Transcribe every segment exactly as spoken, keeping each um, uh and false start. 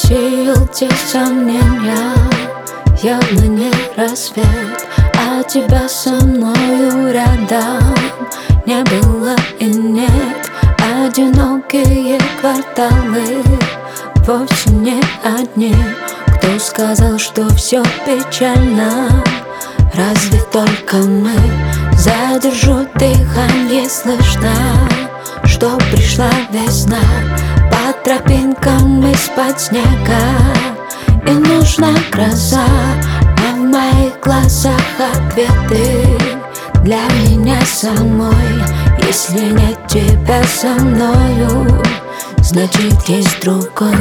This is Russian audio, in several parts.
Рассеял те сомнения, явно не рассвет, а тебя со мною рядом не было и нет. Одинокие кварталы вовсе не одни. Кто сказал, что все печально? Разве только мы? Задержу дыхание, слышно, что пришла весна. По тропинкам из-под снега и нужна гроза, а в моих глазах ответы для меня самой. Если нет тебя со мною, значит есть другой.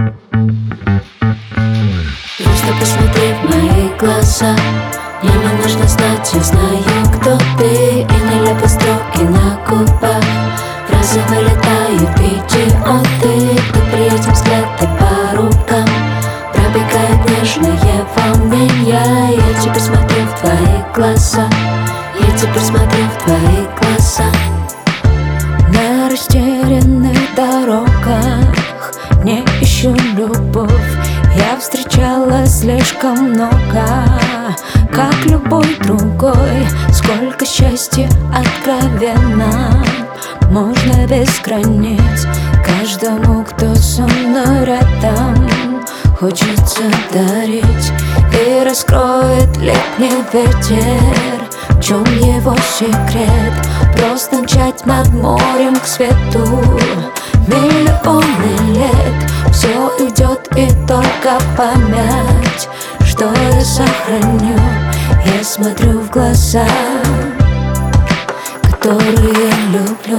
Просто посмотри в мои глаза, мне не нужно знать, я знаю, кто ты. И нелепо строки на губах, фразы вылетают идиоты. Кто приятен взгляд и по рукам пробегает нежные волнения. Я теперь смотрю в твои глаза, я теперь смотрю в твои глаза. На растерянных дорогах не ищу любовь, я встречала слишком много, как любой другой. Сколько счастья откровенно можно без границ. Каждому, кто со мной рядом, хочется дарить. И раскроет летний ветер, в чем его секрет? Просто мчать над морем к свету миллионы лет. Все идет и только память, что я сохраню. Я смотрю в глаза, которые люблю.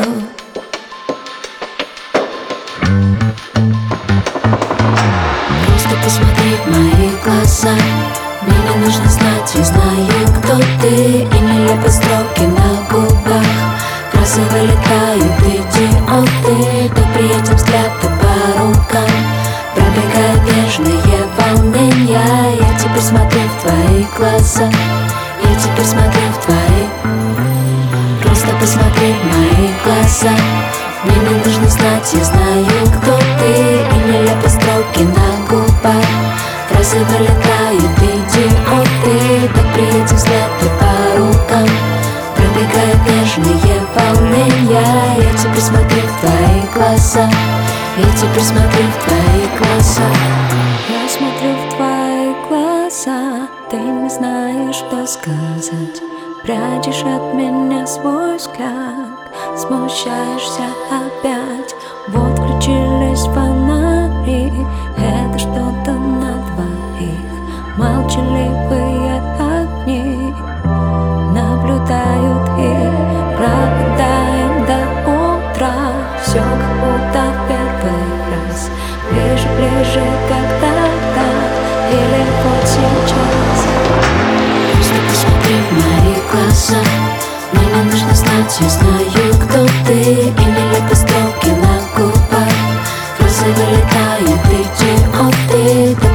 Просто посмотри в мои глаза, мне не нужно знать, я знаю, кто ты. И нелепо строки на губах, фразы вылетают идиоты. Как приятен взгляд и по рукам пробегают нежные волнения. Я теперь смотрю в твои глаза, я теперь смотрю в твои. Просто посмотри в мои глаза, мне не нужно знать, я знаю, кто ты. И нелепо строки на губах, фразы вылетают идиоты. Так приятен взгляд и по рукам пробегают нежные волнения. Я теперь смотрю в твои глаза, я теперь смотрю в твои глаза. Я смотрю в твои глаза, ты не знаешь, что сказать. Прячешь от меня свой взгляд, смущаешься опять. Вот включились фонари, это что-то на двоих. Молчаливые огни наблюдают и пропадаем до утра. Все как будто в первый раз, ближе, ближе, как тогда, или вот сейчас. Просто посмотри в мои глаза, мне не нужно знать, я знаю, кто ты. И нелепо строки на губах, фразы вылетают идиоты.